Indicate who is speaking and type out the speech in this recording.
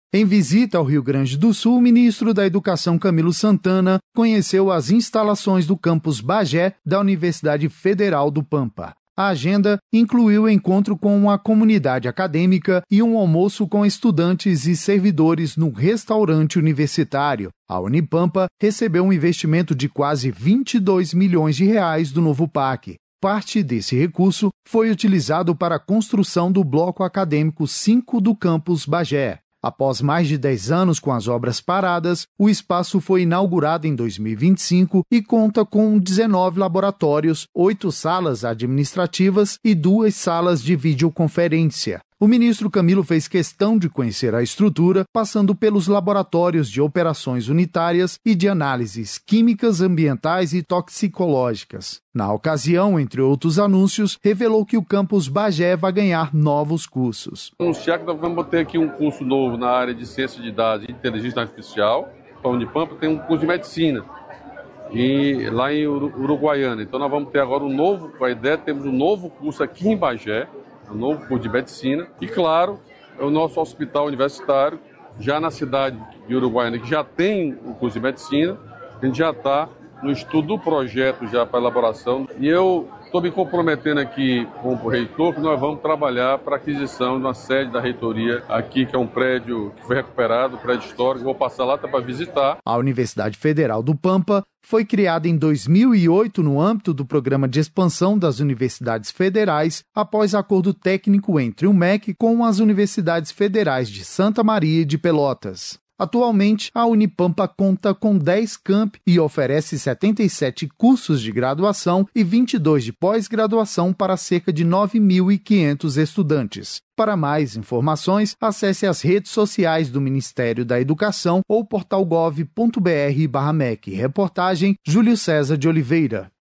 Speaker 1: Em visita ao Rio Grande do Sul, o ministro da Educação Camilo Santana conheceu as instalações do campus Bagé da Universidade Federal do Pampa. A agenda incluiu o encontro com a comunidade acadêmica e um almoço com estudantes e servidores no restaurante universitário. A Unipampa recebeu um investimento de quase 22 milhões de reais do novo PAC. Parte desse recurso foi utilizado para a construção do bloco acadêmico 5 do campus Bagé. Após mais de 10 anos com as obras paradas, o espaço foi inaugurado em 2025 e conta com 19 laboratórios, 8 salas administrativas e 2 salas de videoconferência. O ministro Camilo fez questão de conhecer a estrutura, passando pelos laboratórios de operações unitárias e de análises químicas, ambientais e toxicológicas. Na ocasião, entre outros anúncios, revelou que o campus Bagé vai ganhar novos cursos.
Speaker 2: Anunciar que nós vamos ter aqui um curso novo na área de ciência de dados e inteligência artificial. Para a Unipampa tem um curso de medicina. E lá em Uruguaiana. Então nós vamos ter agora a ideia, temos um novo curso aqui em Bagé, um novo curso de medicina, e claro, é o nosso hospital universitário, já na cidade de Uruguaiana, que já tem o curso de medicina, a gente já está no estudo do projeto já para elaboração, e eu estou me comprometendo aqui com o reitor que nós vamos trabalhar para a aquisição de uma sede da reitoria aqui, que é um prédio que foi recuperado, um prédio histórico, vou passar lá para visitar.
Speaker 1: A Universidade Federal do Pampa foi criada em 2008 no âmbito do Programa de Expansão das Universidades Federais, após acordo técnico entre o MEC com as Universidades Federais de Santa Maria e de Pelotas. Atualmente, a Unipampa conta com 10 campi e oferece 77 cursos de graduação e 22 de pós-graduação para cerca de 9.500 estudantes. Para mais informações, acesse as redes sociais do Ministério da Educação ou portal gov.br/mec. Reportagem Júlio César de Oliveira.